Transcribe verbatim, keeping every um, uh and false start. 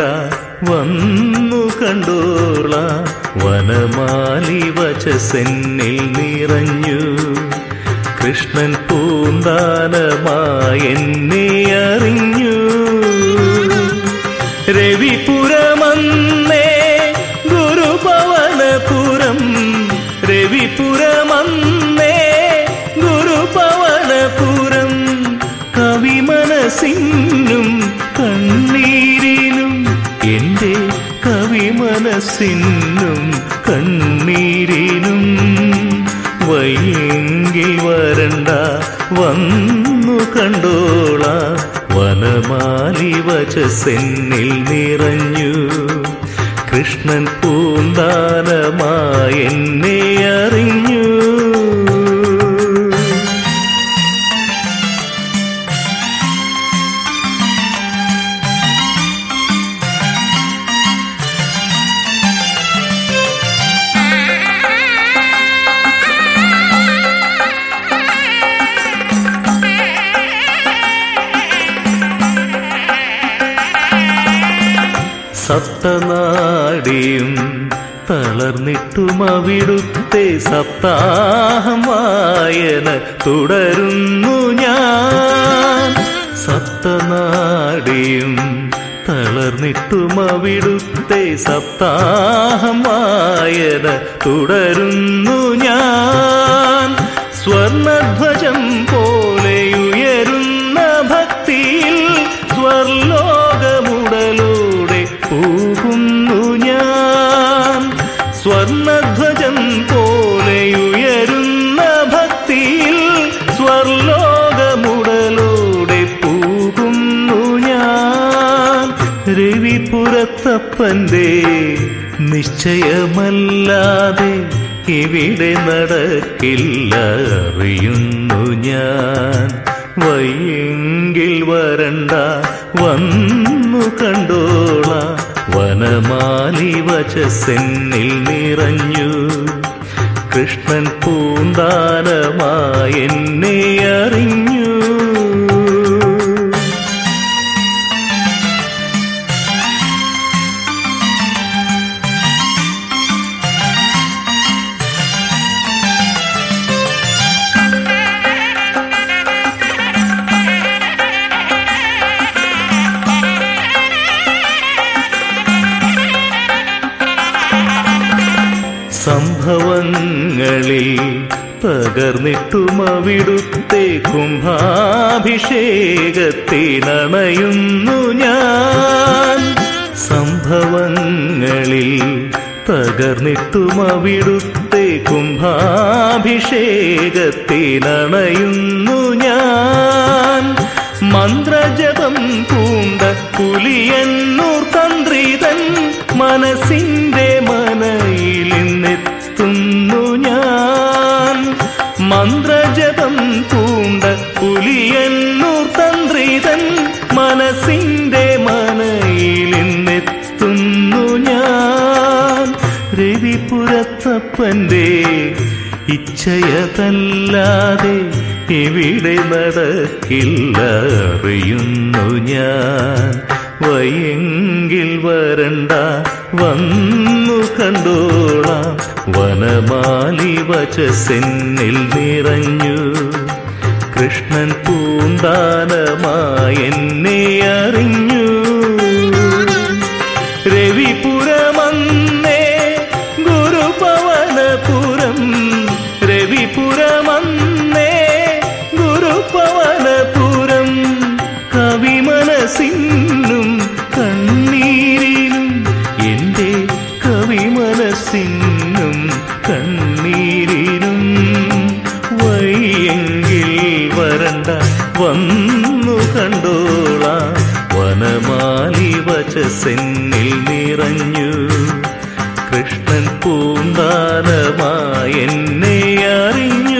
വന്നു കണ്ടോളാം. വനമാലി വചസ്സെന്നിൽ നിറഞ്ഞു. കൃഷ്ണൻ പൂന്താനമായെന്നെ അറിഞ്ഞു. രവിപുരമന്നേ ഗുരുപവനപുരം, രവിപുരമന്നേ ഗുരുപവനപുരം. കവിമനസിനും കണ്ണീരിനും, എൻ്റെ കവിമനസിനും കണ്ണീരിനും വയ്യെങ്കിൽ വരണ്ട വന്നു കണ്ടോളാം. വനമാലി വചസ്സെന്നിൽ നിറഞ്ഞു. കൃഷ്ണൻ പൂന്താനമായെന്നെ അറിഞ്ഞു. സപ്തനാടിയും തളർന്നിട്ടും അവിടുത്തെ സപ്താഹം വായന തുടരുന്നു ഞാൻ. സപ്തനാടിയും തളർന്നിട്ടും അവിടുത്തെ സപ്താഹം വായന തുടരുന്നു ഞാൻ. സ്വർണധ്വജം പോലെയുയരുന്ന ഭക്തിയിൽ സ്വർലോകമുടലോടെ പോകുന്നു ഞാൻ. സ്വർണധ്വജം പോലെയുയരുന്ന ഭക്തിയിൽ സ്വർലോകമുടലോടെ പോകുന്നു ഞാൻ. രവിപുരത്തപ്പൻ്റെ നിശ്ചയമല്ലാതെ ഇവിടെ നടക്കില്ല അറിയുന്നു ഞാൻ. വയ്യെങ്കിൽ വരണ്ട വന്നു കണ്ടോളാം. വനമാലി വചസ്സെന്നിൽ നിറഞ്ഞു. കൃഷ്ണൻ പൂന്താനമായെന്നെ അറിഞ്ഞു. സംഭവങ്ങളിൽ പകർന്നിട്ടും അവിടുത്തെ കുംഭാഭിഷേകത്തിനണയുന്നു ഞാൻ. സംഭവങ്ങളിൽ പകർന്നിട്ടും അവിടുത്തെ കുംഭാഭിഷേകത്തിനണയുന്നു ഞാൻ. മന്ത്രജപം പൂണ്ട പുലിയന്നൂർ തന്ത്രിതൻ മനസ്സിൻ്റെ മനയിലിന്നെത്തുന്നു ഞാൻ. മന്ത്രജപം പൂണ്ട പുലിയന്നൂർ തന്ത്രിതൻ മനസ്സിൻ്റെ മനയിലിന്നെത്തുന്നു ഞാൻ. രവിപുരത്തപ്പൻ്റെ ഇച്ഛയതല്ലാതെ ഇവിടെ നടക്കില്ല അറിയുന്നു ഞാൻ. വയ്യെങ്കിൽ വരണ്ട വന്നു കണ്ടോളാം. വനമാലി വചസ്സെന്നിൽ നിറഞ്ഞു. കൃഷ്ണൻ പൂന്താനമായെന്നെ അറിഞ്ഞു. രവിപുരമന്നേ ഗുരുപവനപുരം, രവിപുരമന്നേ ഗുരുപവനപുരം. കവിമനസിനും കണ്ണീരിനും, എൻ്റെ കവിമനസിനും കണ്ണീരിനും വയ്യെങ്കിൽ വരണ്ട വന്നു കണ്ടോളാം. വനമാലി വചസ്സെന്നിൽ നിറഞ്ഞു. കൃഷ്ണൻ പൂന്താനമായെന്നെ അറിഞ്ഞു.